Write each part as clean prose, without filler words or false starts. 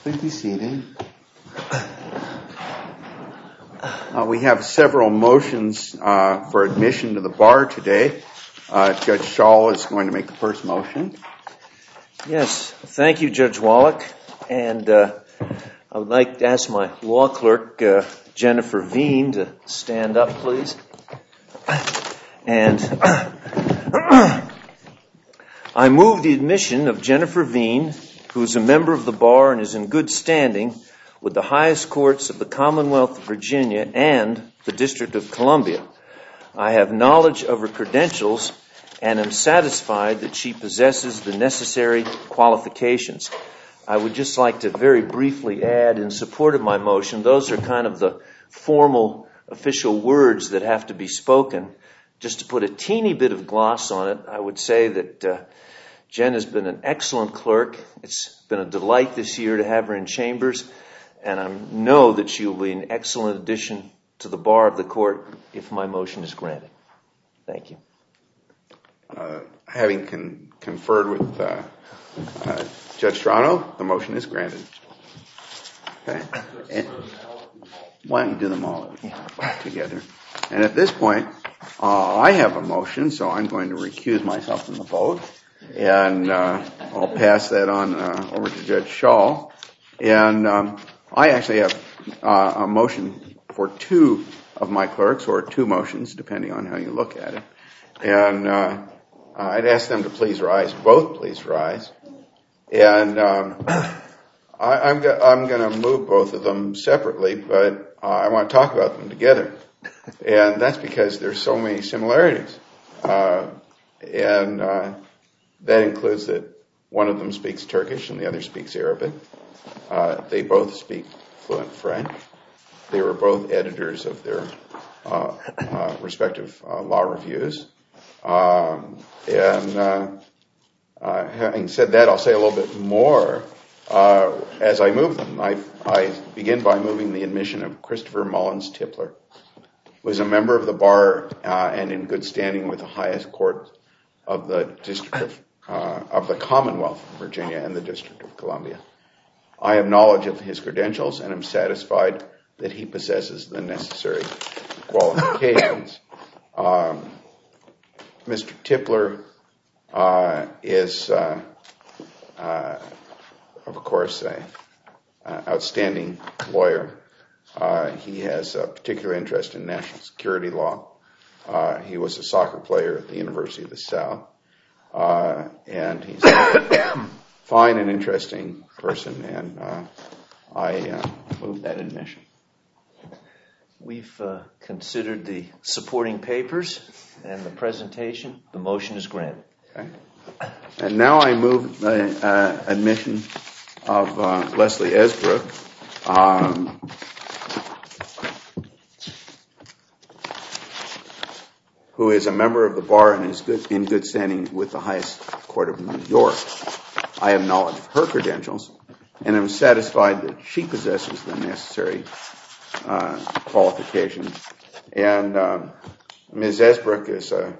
Please be seated. We have several motions for admission to the bar today. Judge Schall is going to make the first motion. Yes, thank you, Judge Wallach. And I would like to ask my law clerk, Jennifer Veen, to stand up, please. And I move the admission of Jennifer Veen, who is a member of the bar and is in good standing with the highest courts of the Commonwealth of Virginia and the District of Columbia. I have knowledge of her credentials and am satisfied that she possesses the necessary qualifications. I would just like to very briefly add in support of my motion, those are kind of the formal official words that have to be spoken. Just to put a teeny bit of gloss on it, I would say that Jen has been an excellent clerk. It's been a delight this year to have her in chambers, and I know that she will be an excellent addition to the bar of the court if my motion is granted. Thank you. Having conferred with Judge Toronto, the motion is granted. Okay. And why don't you do them all together? And at this point, I have a motion, so I'm going to recuse myself from the vote. And I'll pass that on over to Judge Schall. And I actually have a motion for two of my clerks, or two motions, depending on how you look at it. And I'd ask them to please rise. Both please rise. And I'm going to move both of them separately, but I want to talk about them together. And that's because there's so many similarities. And that includes that one of them speaks Turkish and the other speaks Arabic. They both speak fluent French. They were both editors of their respective law reviews. And having said that, I'll say a little bit more as I move them. I begin by moving the admission of Christopher Mullins Tipler, who is a member of the bar and in good standing with the highest court of the District of the Commonwealth of Virginia and the District of Columbia. I have knowledge of his credentials and am satisfied that he possesses the necessary qualifications. Mr. Tipler is, of course, an outstanding lawyer. He has a particular interest in national security law. He was a soccer player at the University of the South. And he's a fine and interesting person, and I move that admission. We've considered the supporting papers and the presentation. The motion is granted. Okay. And now I move the admission of Leslie Esbrook, who is a member of the bar and is in good standing with the highest court of New York. I have knowledge of her credentials and am satisfied that she possesses the necessary qualifications. And Ms. Esbrook is a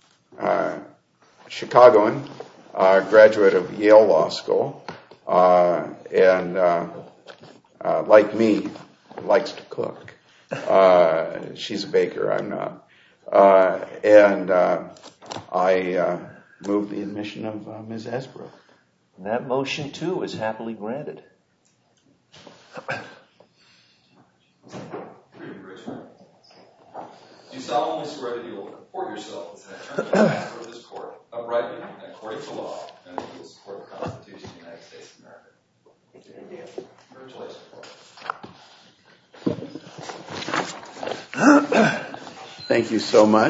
Chicagoan, graduate of Yale Law School, and like me, likes to cook. She's a baker, I'm not. And I move the admission of Ms. Esbrook. And that motion, too, is happily granted. Do you solemnly swear that you will comport yourself as an attorney of this court, uprightly and according to law, and that you will support the Constitution of the United States of America? Congratulations. Thank you so much.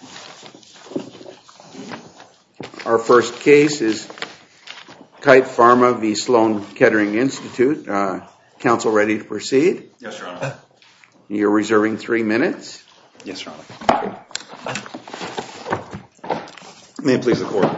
Our first case is Kite Pharma v. Sloan Kettering Institute. Counsel ready to proceed? Yes, Your Honor. You're reserving 3 minutes. Yes, Your Honor. May it please the Court.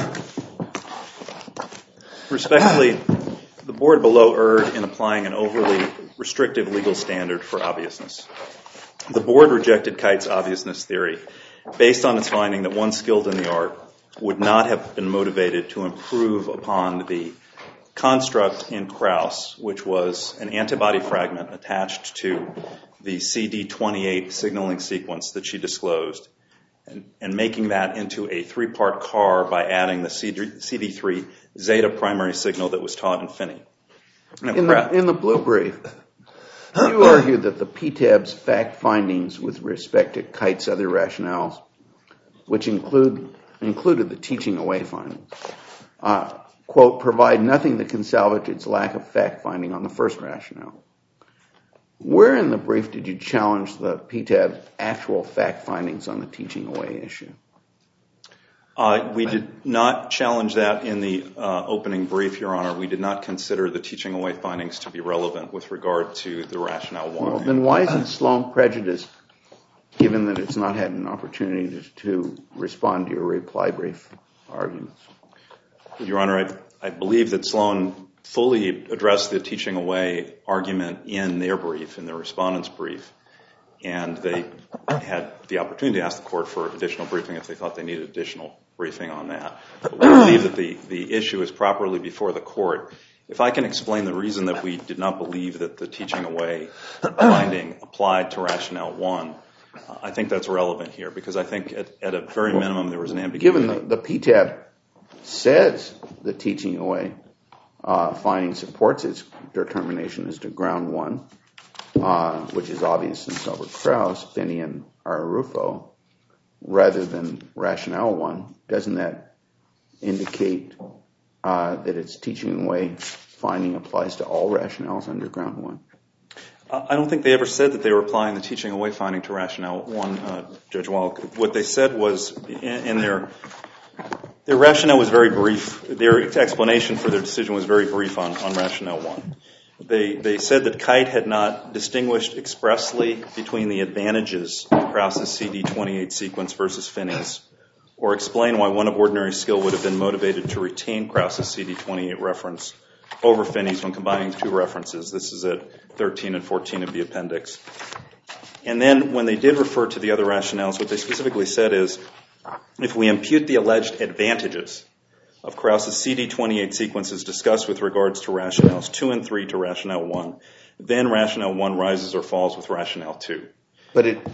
Respectfully, the Board below erred in applying an overly restrictive legal standard for obviousness. The Board rejected Kite's obviousness theory based on its finding that one skilled in the art would not have been motivated to improve upon the construct in Krauss, which was an antibody fragment attached to the CD28 signaling sequence that she disclosed, and making that into a 3-part CAR by adding the CD3 zeta primary signal that was taught in Finney. In the blue brief, you argued that the PTAB's fact findings with respect to Kite's other rationales, which included the teaching away findings, quote, provide nothing that can salvage its lack of fact finding on the first rationale. Where in the brief did you challenge the PTAB's actual fact findings on the teaching away issue? We did not challenge that in the opening brief, Your Honor. We did not consider the teaching away findings to be relevant with regard to the rationale 1. Well, then why isn't Sloan prejudiced, given that it's not had an opportunity to respond to your reply brief arguments? Your Honor, I believe that Sloan fully addressed the teaching away argument in their brief, in their respondent's brief, and they had the opportunity to ask the court for additional briefing if they thought they needed additional briefing on that. But we believe that the issue is properly before the court. If I can explain the reason that we did not believe that the teaching away finding applied to rationale 1, I think that's relevant here, because I think at a very minimum there was an ambiguity. Given the PTAB says the teaching away finding supports its determination as to ground 1, which is obvious in Silver-Krauss, Finney, and Arrufo, rather than rationale 1, doesn't that indicate that its teaching away finding applies to all rationales under ground 1? I don't think they ever said that they were applying the teaching away finding to rationale 1, Judge Wall. What they said was, in their rationale was very brief. Their explanation for their decision was very brief on rationale 1. They said that Kite had not distinguished expressly between the advantages of Krauss's CD28 sequence versus Finney's, or explain why one of ordinary skill would have been motivated to retain Krauss's CD28 reference over Finney's when combining 2 references. This is at 13 and 14 of the appendix. And then when they did refer to the other rationales, what they specifically said is, if we impute the alleged advantages of Krauss's CD28 sequences discussed with regards to rationales 2 and 3 to rationale 1, then rationale 1 rises or falls with rationale 2. But at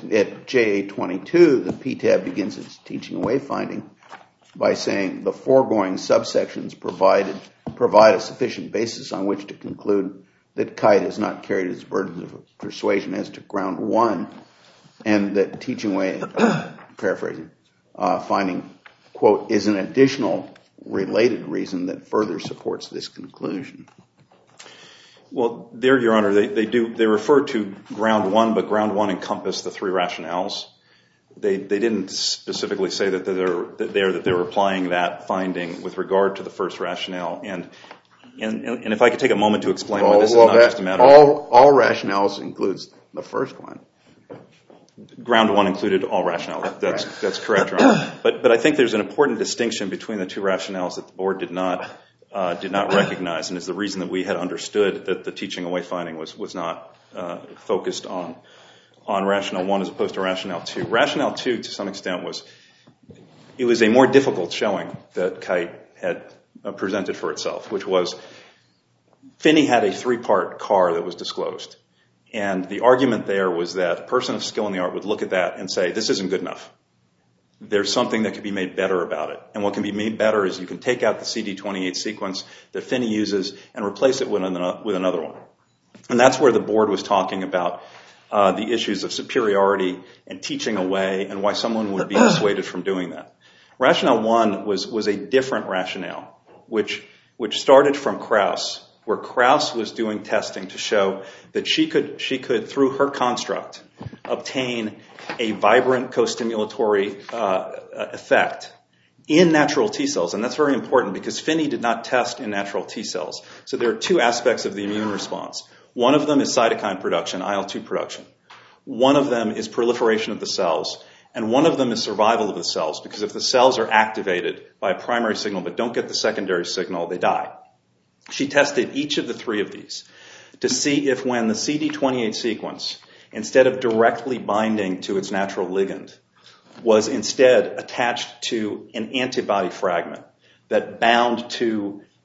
JA22, the PTAB begins its teaching away finding by saying the foregoing subsections provide a sufficient basis on which to conclude that Kite has not carried its burden of persuasion as to ground 1, and that teaching away, paraphrasing, finding, quote, is an additional related reason that further supports this conclusion. Well, there, Your Honor, they refer to ground 1, but ground 1 encompassed the 3 rationales. They didn't specifically say that they were applying that finding with regard to the first rationale. And if I could take a moment to explain why this is not just a matter of... All rationales includes the first one. Ground 1 included all rationales. That's correct, Your Honor. But I think there's an important distinction between the 2 rationales that the board did not recognize, and is the reason that we had understood that the teaching away finding was not focused on rationale 1 as opposed to rationale 2. Rationale 2, to some extent, was a more difficult showing that Kite had presented for itself, which was Finney had a 3-part CAR that was disclosed. And the argument there was that a person of skill in the art would look at that and say, this isn't good enough. There's something that could be made better about it. And what can be made better is you can take out the CD28 sequence that Finney uses and replace it with another one. And that's where the board was talking about the issues of superiority and teaching away and why someone would be dissuaded from doing that. Rationale 1 was a different rationale, which started from Krauss, where Krauss was doing testing to show that she could, through her construct, obtain a vibrant co-stimulatory effect in natural T cells. And that's very important because Finney did not test in natural T cells. So there are 2 aspects of the immune response. One of them is cytokine production, IL-2 production. One of them is proliferation of the cells. And one of them is survival of the cells, because if the cells are activated by a primary signal but don't get the secondary signal, they die. She tested each of the 3 of these to see if when the CD28 sequence, instead of directly binding to its natural ligand, was instead attached to an antibody fragment that bound to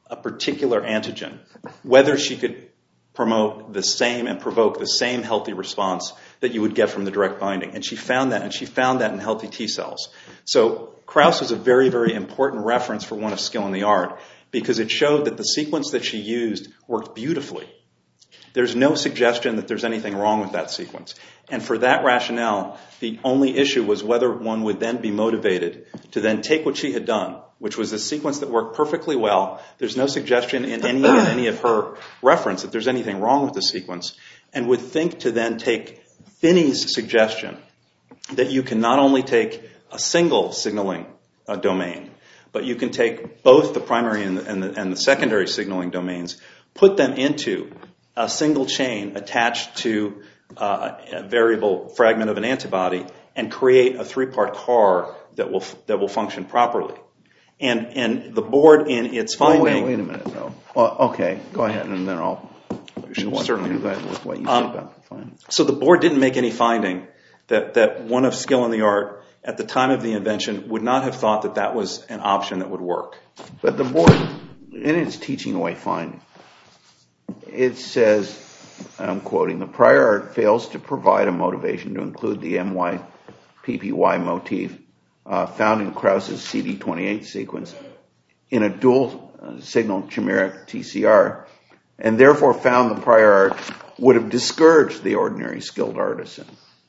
a particular antigen, whether she could promote the same and provoke the same healthy response that you would get from the direct binding. And she found that, in healthy T cells. So Krauss was a very, very important reference for one of skill in the art because it showed that the sequence that she used worked beautifully. There's no suggestion that there's anything wrong with that sequence. And for that rationale, the only issue was whether one would then be motivated to then take what she had done, which was a sequence that worked perfectly well. There's no suggestion in any of her reference that there's anything wrong with the sequence, and would think to then take Finney's suggestion that you can not only take a single signaling domain, but you can take both the primary and the secondary signaling domains, put them into a single chain attached to a variable fragment of an antibody, and create a 3-part CAR that will function properly. And the board in its finding... Wait a minute, though. Well, okay, go ahead, and then I'll certainly do that with what you said about the finding. So the board didn't make any finding that one of skill in the art at the time of the invention would not have thought that that was an option that would work. But the board, in its teaching away finding, it says, and I'm quoting, the prior art fails to provide a motivation to include the MYPPY motif found in Krauss's CD28 sequence in a dual signal chimeric TCR, and therefore found the prior art would have discouraged the ordinary skilled artisan.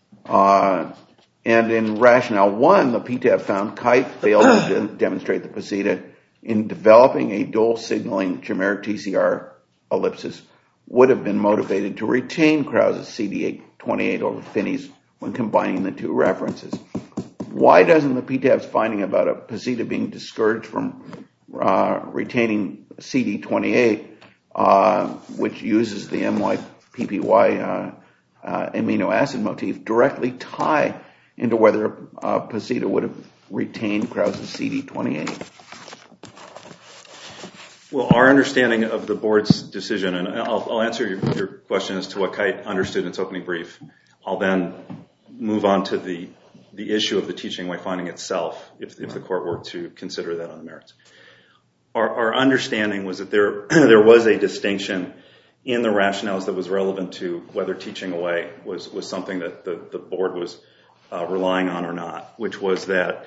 And in rationale 1, the PTAB found Kite failed to demonstrate the posita in developing a dual signaling chimeric TCR ellipsis would have been motivated to retain Krauss's CD28 over Finney's when combining the two references. Why doesn't the PTAB's finding about a posita being discouraged from retaining CD28, which uses the MYPPY amino acid motif, directly tie into whether posita would have retained Krauss's CD28? Well, our understanding of the board's decision, and I'll answer your question as to what Kite understood in its opening brief. I'll then move on to the issue of the teaching away finding itself, if the court were to consider that on the merits. Our understanding was that there was a distinction in the rationales that was relevant to whether teaching away was something that the board was relying on or not, which was that,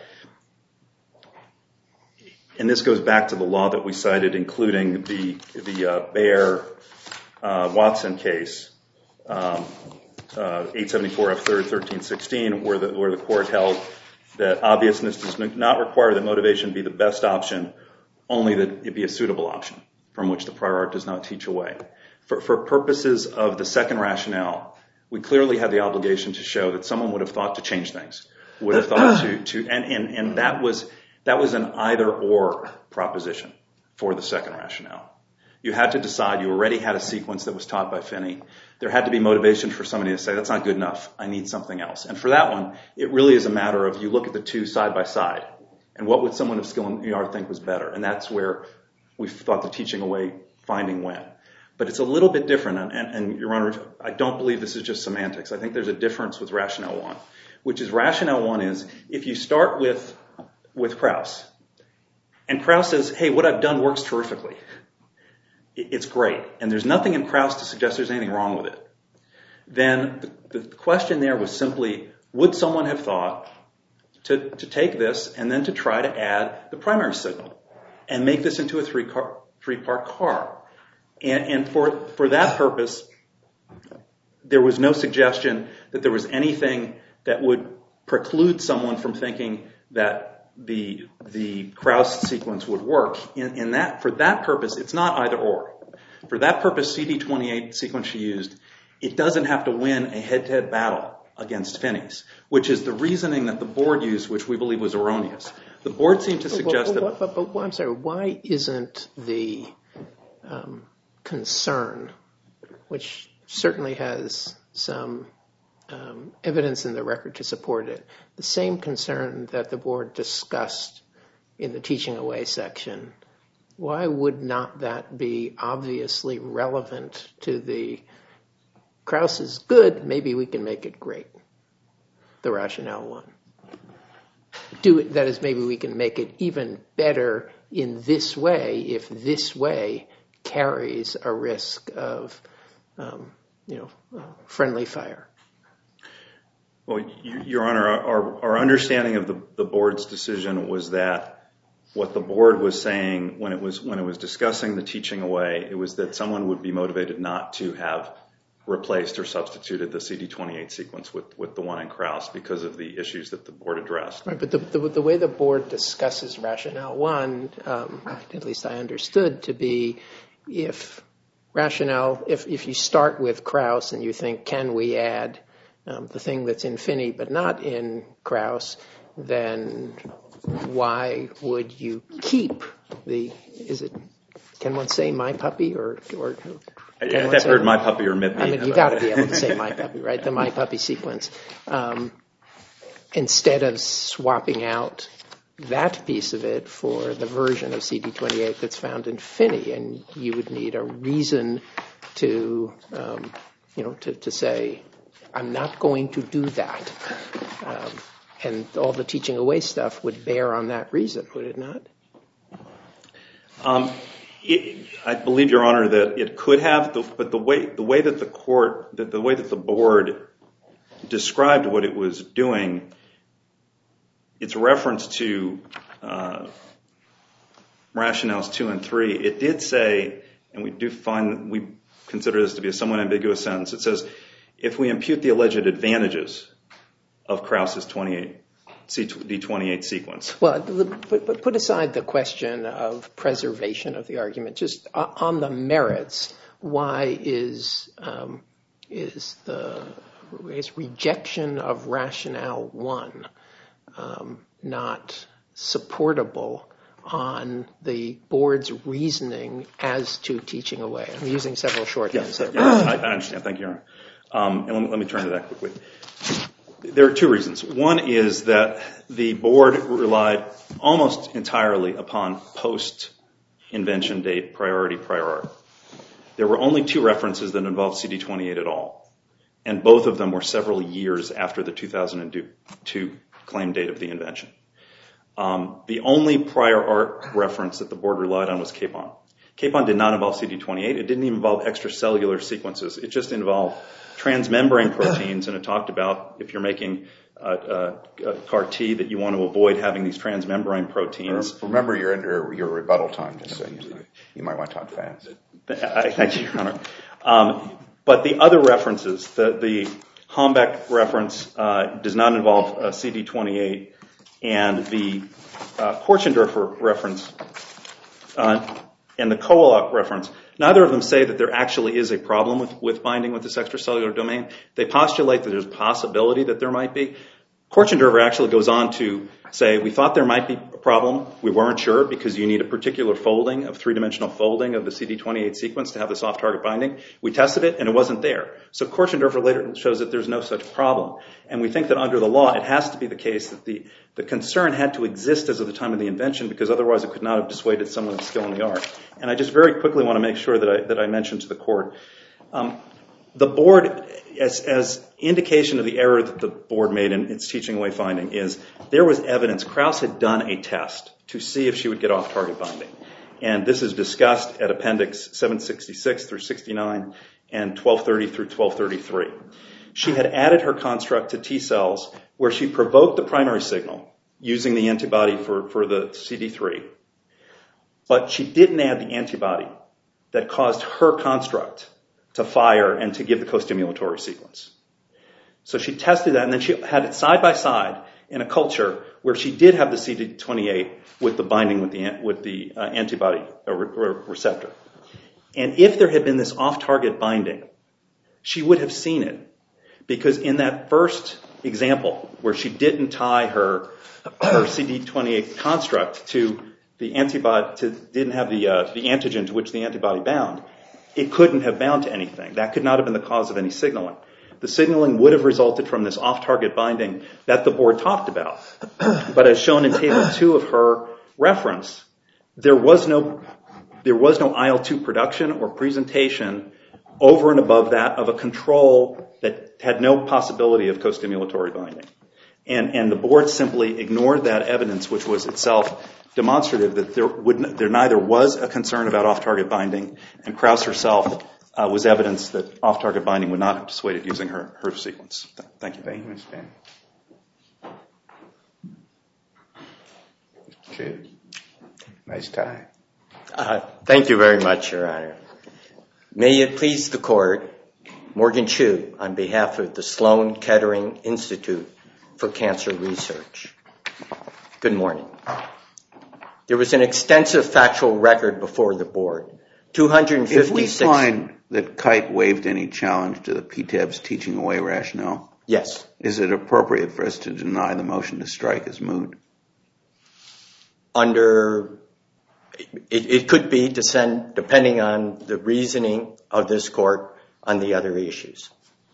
and this goes back to the law that we cited, including the Bayer-Watson case, 874 F. 3rd, 1316, where the court held that obviousness does not require that motivation be the best option, only that it be a suitable option from which the prior art does not teach away. For purposes of the second rationale, we clearly had the obligation to show that someone would have thought to change things, would have thought and that was an either-or proposition for the second rationale. You had to decide. You already had a sequence that was taught by Finney. There had to be motivation for somebody to say, that's not good enough. I need something else. And for that one, it really is a matter of you look at the two side by side, and what would someone of skill in the art think was better? And that's where we thought the teaching away finding went. But it's a little bit different, and Your Honor, I don't believe this is just semantics. I think there's a difference with rationale 1, which is rationale 1 is if you start with Krauss, and Krauss says, hey, what I've done works terrifically. It's great, and there's nothing in Krauss to suggest there's anything wrong with it. Then the question there was simply, would someone have thought to take this and then to try to add the primary signal and make this into a three-part CAR? And for that purpose, there was no suggestion that there was anything that would preclude someone from thinking that the Krauss sequence would work. For that purpose, it's not either or. For that purpose, CD28 sequence she used, it doesn't have to win a head-to-head battle against Finney's, which is the reasoning that the board used, which we believe was erroneous. The board seemed to suggest that... But I'm sorry, why isn't the concern, which certainly has some evidence in the record to support it, the same concern that the board discussed in the teaching away section, why would not that be obviously relevant to the Krauss is good, maybe we can make it great, the rationale 1? That is, maybe we can make it even better in this way if this way carries a risk of, friendly fire? Well, Your Honor, our understanding of the board's decision was that what the board was saying when it was discussing the teaching away, it was that someone would be motivated not to have replaced or substituted the CD28 sequence with the one in Krauss because of the issues that the board addressed. Right, but the way the board discusses rationale one, at least I understood to be, if you start with Krauss and you think, can we add the thing that's in Finney but not in Krauss, then why would you keep can one say my puppy or I've heard my puppy or MIPI. I mean, you got to be able to say my puppy, right? The my puppy sequence. Instead of swapping out that piece of it for the version of CD28 that's found in Finney, and you would need a reason to say, I'm not going to do that. And all the teaching away stuff would bear on that reason, would it not? I believe, Your Honor, that it could have, but the way that the board described what it was doing, its reference to rationales 2 and 3, it did say, and we consider this to be a somewhat ambiguous sentence, it says, if we impute the alleged advantages of Krauss's CD28 sequence. Well, but put aside the question of preservation of the argument. Just on the merits, why is rejection of rationale 1 not supportable on the board's reasoning as to teaching away? I'm using several shorthands there. I understand. Thank you, Your Honor. And let me turn to that quickly. There are two reasons. One is that the board relied almost entirely upon post-invention date priority prior art. There were only 2 references that involved CD28 at all, and both of them were several years after the 2002 claim date of the invention. The only prior art reference that the board relied on was Capon. Capon did not involve CD28. It didn't even involve extracellular sequences. It just involved transmembrane proteins, and it talked about if you're making a CAR T that you want to avoid having these transmembrane proteins. Remember, you're under your rebuttal time, just so you might want to talk fast. Thank you, Your Honor. But the other references, the Hombeck reference does not involve CD28, and the Korchendorfer reference and the Kowaluk reference, neither of them say that there actually is a problem with binding with this extracellular domain. They postulate that there's a possibility that there might be. Korchendorfer actually goes on to say, we thought there might be a problem. We weren't sure because you need a particular folding, of 3-dimensional folding of the CD28 sequence to have this off-target binding. We tested it, and it wasn't there. So Korchendorfer later shows that there's no such problem. And we think that under the law, it has to be the case that the concern had to exist as of the time of the invention, because otherwise it could not have dissuaded someone with skill in the art. And I just very quickly want to make sure that I mention to the court, the board, as indication of the error that the board made in its teaching away finding, is there was evidence. Krauss had done a test to see if she would get off-target binding. And this is discussed at Appendix 766 through 69 and 1230 through 1233. She had added her construct to T cells where she provoked the primary signal using the antibody for the CD3. But she didn't add the antibody that caused her construct to fire and to give the co-stimulatory sequence. So she tested that, and then she had it side by side in a culture where she did have the CD28 with the binding with the antibody receptor. And if there had been this off-target binding, she would have seen it, because in that first example where she didn't tie her CD28 construct to the antibody, didn't have the antigen to which the antibody bound, it couldn't have bound to anything. That could not have been the cause of any signaling. The signaling would have resulted from this off-target binding that the board talked about. But as shown in Table 2 of her reference, there was no IL-2 production or presentation over and above that of a control that had no possibility of co-stimulatory binding. And the board simply ignored that evidence, which was itself demonstrative that there neither was a concern about off-target binding, and Krauss herself was evidence that off-target binding would not have dissuaded using her sequence. Thank you. Thank you, Mr. Pan. Nice tie. Thank you very much, Your Honor. May it please the Court, Morgan Chu, on behalf of the Sloan Kettering Institute for Cancer Research. Good morning. There was an extensive factual record before the board. 256. If we find that Kite waived any challenge to the PTAB's teaching away rationale, yes, is it appropriate for us to deny the motion to strike as moot? It could be depending on the reasoning of this court on the other issues.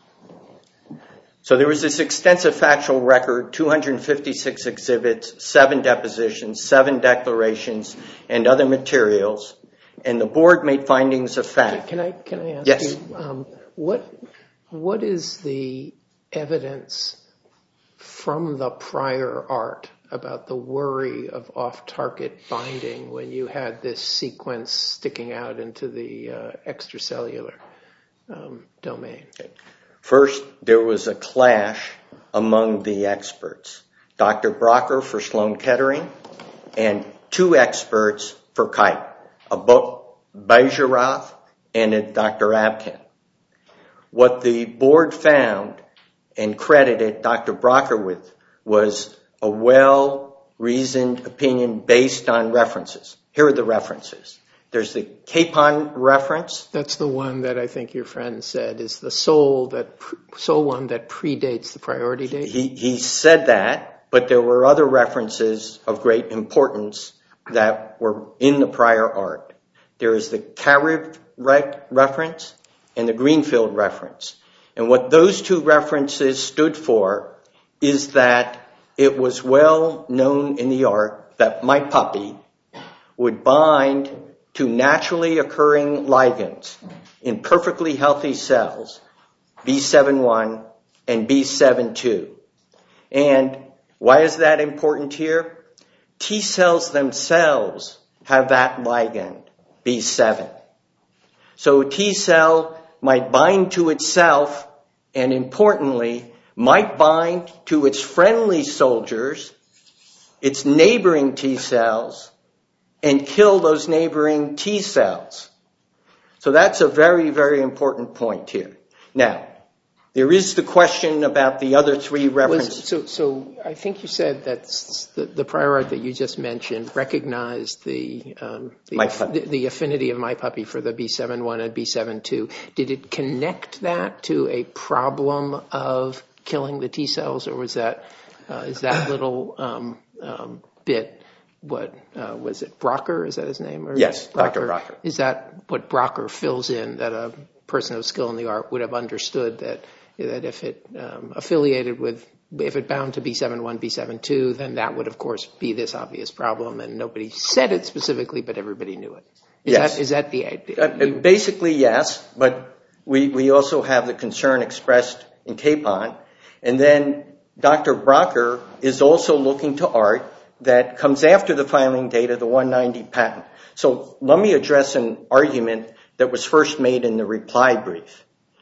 So there was this extensive factual record, 256 exhibits, 7 depositions, 7 declarations, and other materials, and the board made findings of fact. Can I ask yes. you, what is the evidence from the prior art about the worry of off-target binding when you had this sequence sticking out into the extracellular domain? Okay. First, there was a clash among the experts. Dr. Brocker for Sloan Kettering and 2 experts for Kite, Bajarath and Dr. Abkin. What the board found and credited Dr. Brocker with was a well-reasoned opinion based on references. Here are the references. There's the Capon reference. That's the one that I think your friend said is the sole one that predates the priority date? He said that, but there were other references of great importance that were in the prior art. There is the Carib reference and the Greenfield reference. And what those 2 references stood for is that it was well known in the art that my puppy would bind to naturally occurring ligands in perfectly healthy cells, B7-1 and B7-2. And why is that important here? T cells themselves have that ligand, B7. So a T cell might bind to itself and, importantly, might bind to its friendly soldiers, its neighboring T cells, and kill those neighboring T cells. So that's a very, very important point here. Now, there is the question about the other 3 references. So I think you said that the prior art that you just mentioned recognized the affinity of my puppy for the B7-1 and B7-2. Did it connect that to a problem of killing the T cells, or was that is that little bit? What was it? Brocker, is that his name? Or yes, Dr. Brocker. Is that what Brocker fills in, that a person of skill in the art would have understood that if it affiliated with, if it bound to B7-1, B7-2, then that would, of course, be this obvious problem, and nobody said it specifically, but everybody knew it. Is that the idea? Basically, yes, but we also have the concern expressed in Capon, and then Dr. Brocker is also looking to art that comes after the filing date of the 190 patent. So let me address an argument that was first made in the reply brief.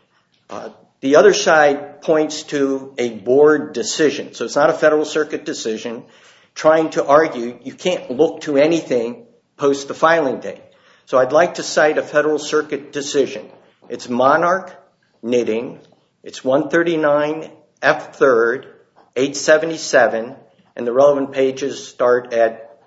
The other side points to a board decision. So it's not a Federal Circuit decision trying to argue you can't look to anything post the filing date. So I'd like to cite a Federal Circuit decision. It's Monarch Knitting. It's 139 F3rd 877, and the relevant pages start at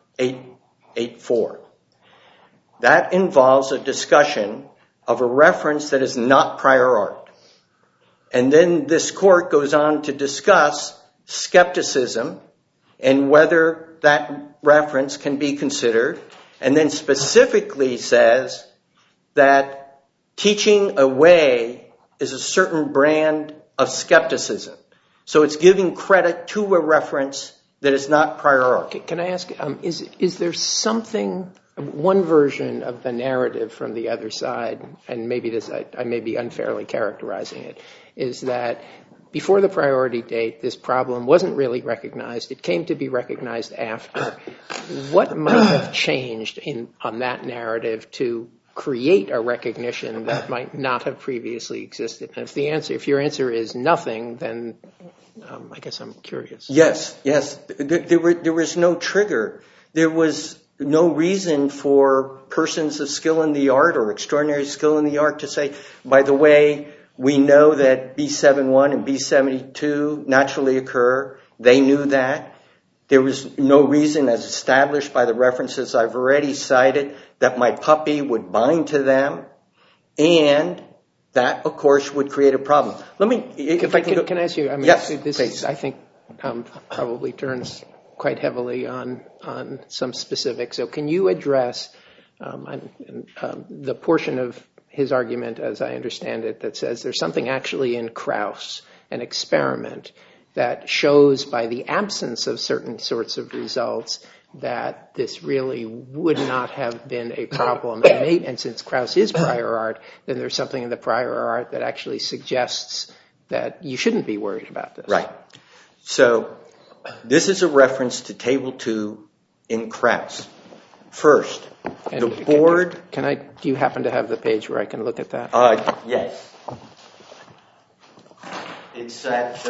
884. That involves a discussion of a reference that is not prior art. And then this court goes on to discuss skepticism and whether that reference can be considered, and then specifically says that teaching away is a certain brand of skepticism. So it's giving credit to a reference that is not prior art. Can I ask, is there something, one version of the narrative from the other side, and maybe this, I may be unfairly characterizing it, is that before the priority date, this problem wasn't really recognized. It came to be recognized after. What might have changed on that narrative to create a recognition that might not have previously existed? And if your answer is nothing, then I guess I'm curious. Yes. There was no trigger. There was no reason for persons of skill in the art or extraordinary skill in the art to say, by the way, we know that B71 and B72 naturally occur. They knew that. There was no reason, as established by the references I've already cited, that my puppy would bind to them. And that, of course, would create a problem. Can I ask you? Yes, this, I think, probably turns quite heavily on some specifics. So can you address the portion of his argument, as I understand it, that says there's something actually in Krauss, an experiment, that shows by the absence of certain sorts of results that this really would not have been a problem. And since Krauss is prior art, then there's something in the prior art that actually suggests that you shouldn't be worried about this. Right. So this is a reference to Table 2 in Krauss. First, the board... Do you happen to have the page where I can look at that? Yes. It's at...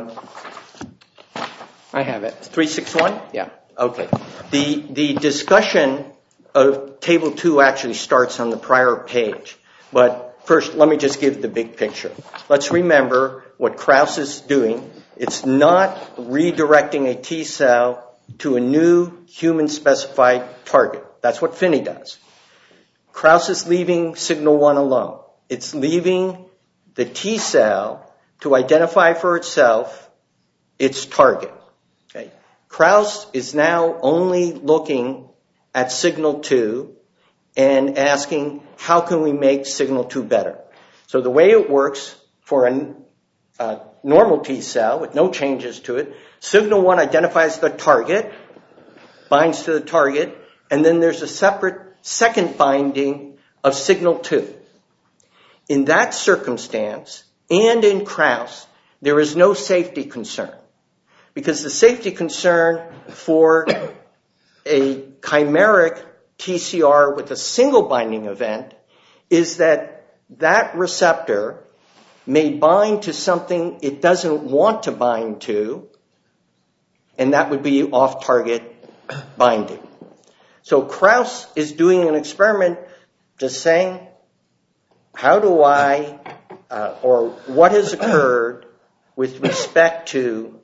I have it. 361? Yeah. Okay. The discussion of Table 2 actually starts on the prior page. But first, let me just give the big picture. Let's remember what Krauss is doing. It's not redirecting a T cell to a new human-specified target. That's what Finney does. Krauss is leaving signal 1 alone. It's leaving the T cell to identify for itself its target. Okay. Krauss is now only looking at signal 2 and asking, how can we make signal 2 better? So the way it works for a normal T cell with no changes to it, signal 1 identifies the target, binds to the target, and then there's a separate second binding of signal 2. In that circumstance, and in Krauss, there is no safety concern. Because the safety concern for a chimeric TCR with a single binding event is that that receptor may bind to something it doesn't want to bind to, and that would be off-target binding. So Krauss is doing an experiment just saying, how do I, or what has occurred with respect to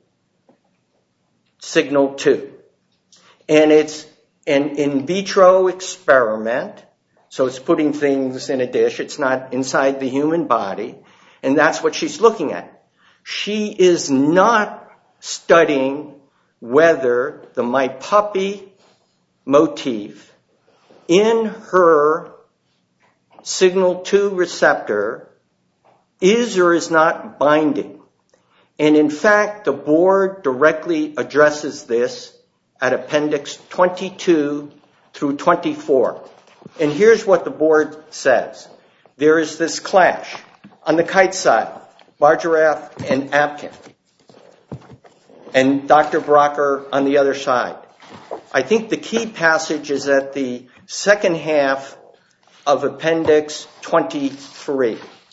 signal 2? And it's an in vitro experiment, so it's putting things in a dish. It's not inside the human body, and that's what she's looking at. She is not studying whether the my puppy motif in her signal 2 receptor is or is not binding. And in fact, the board directly addresses this at Appendix 22 through 24. And here's what the board says. There is this clash. On the kite side, Barjaraf and Apkin, and Dr. Brocker on the other side. I think the key passage is at the second half of Appendix 23.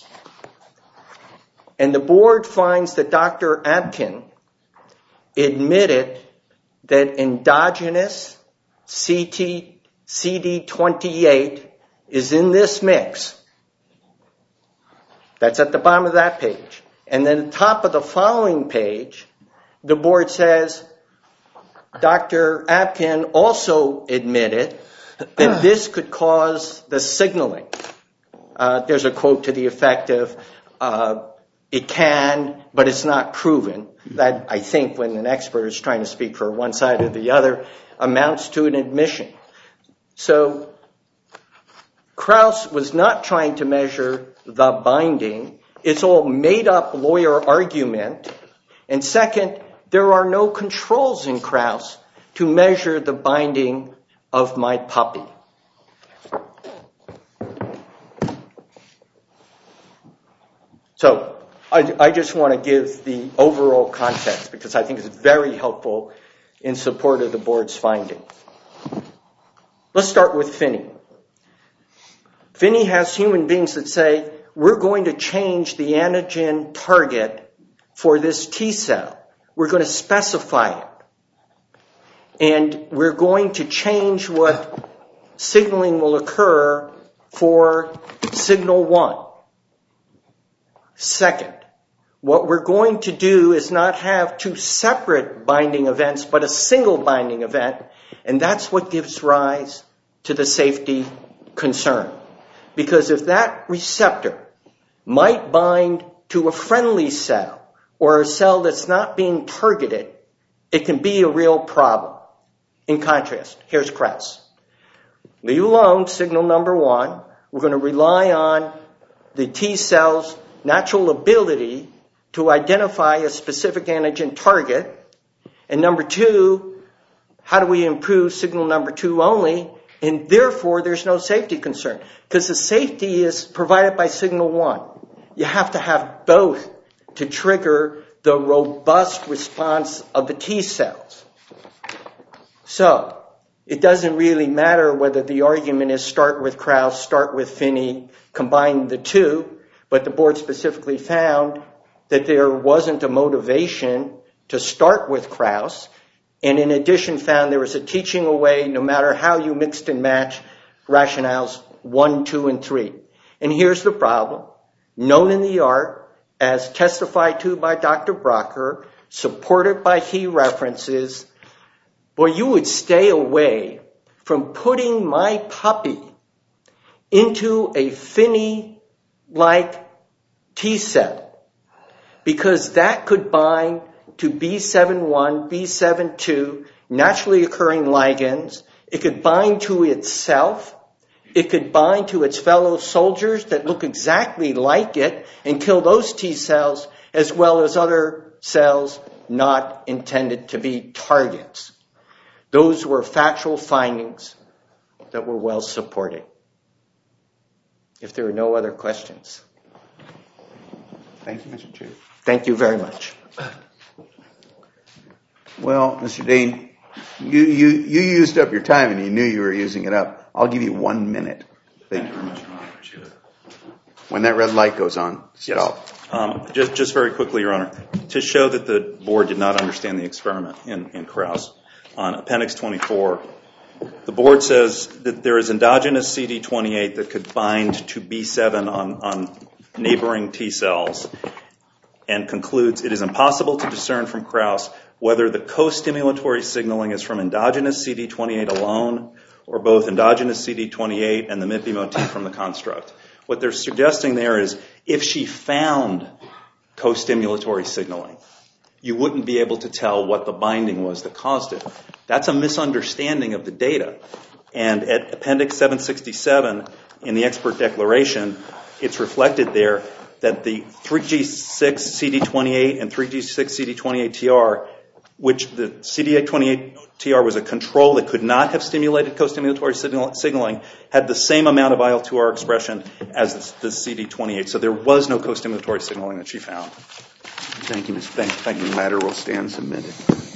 And the board finds that Dr. Apkin admitted that endogenous CD28 is in this mix. That's at the bottom of that page. And then at the top of the following page, the board says, Dr. Apkin also admitted that this could cause the signaling. There's a quote to the effect of, it can, but it's not proven. That, I think, when an expert is trying to speak for one side or the other, amounts to an admission. So Krauss was not trying to measure the binding. It's all made-up lawyer argument. And second, there are no controls in Krauss to measure the binding of my puppy. So I just want to give the overall context because I think it's very helpful in support of the board's finding. Let's start with Finney. Finney has human beings that say, we're going to change the antigen target for this T cell. We're going to specify it. And we're going to change what signaling will occur for signal 1. Second, what we're going to do is not have 2 separate binding events, but a single binding event, and that's what gives rise to the safety concern. Because if that receptor might bind to a friendly cell or a cell that's not being targeted, it can be a real problem. In contrast, here's Krauss. Leave alone signal number 1. We're going to rely on the T cell's natural ability to identify a specific antigen target. And number 2, how do we improve signal number 2 only? And therefore, there's no safety concern. Because the safety is provided by signal 1. You have to have both to trigger the robust response of the T cells. So, it doesn't really matter whether the argument is start with Krauss, start with Finney, combine the 2, but the board specifically found that there wasn't a motivation to start with Krauss, and in addition found there was a teaching away no matter how you mixed and matched rationales 1, 2, and 3. And here's the problem. Known in the art, as testified to by Dr. Brocker, supported by key references, boy, you would stay away from putting my puppy into a Finney-like T cell because that could bind to B7-1, B7-2, naturally occurring ligands. It could bind to itself. It could bind to its fellow soldiers that look exactly like it and kill those T cells as well as other cells not intended to be targets. Those were factual findings that were well supported. If there are no other questions. Thank you, Mr. Chair. Thank you very much. Well, Mr. Dane, you used up your time and you knew you were using it up. I'll give you 1 minute. Thank you very much, Your Honor. Appreciate it. When that red light goes on, stop. Just very quickly, Your Honor, to show that the board did not understand the experiment in Krauss, on Appendix 24, the board says that there is endogenous CD28 that could bind to B7 on neighboring T cells and concludes it is impossible to discern from Krauss whether the co-stimulatory signaling is from endogenous CD28 alone or both endogenous CD28 and the MIPI motif from the construct. What they're suggesting there is if she found co-stimulatory signaling, you wouldn't be able to tell what the binding was that caused it. That's a misunderstanding of the data. And at Appendix 767 in the expert declaration, it's reflected there that the 3G6 CD28 and 3G6 CD28TR, which the CD28TR was a control that could not have stimulated co-stimulatory signaling, had the same amount of IL-2R expression as the CD28. So there was no co-stimulatory signaling that she found. Thank you, Mr. Banks. Thank you. The matter will stand submitted.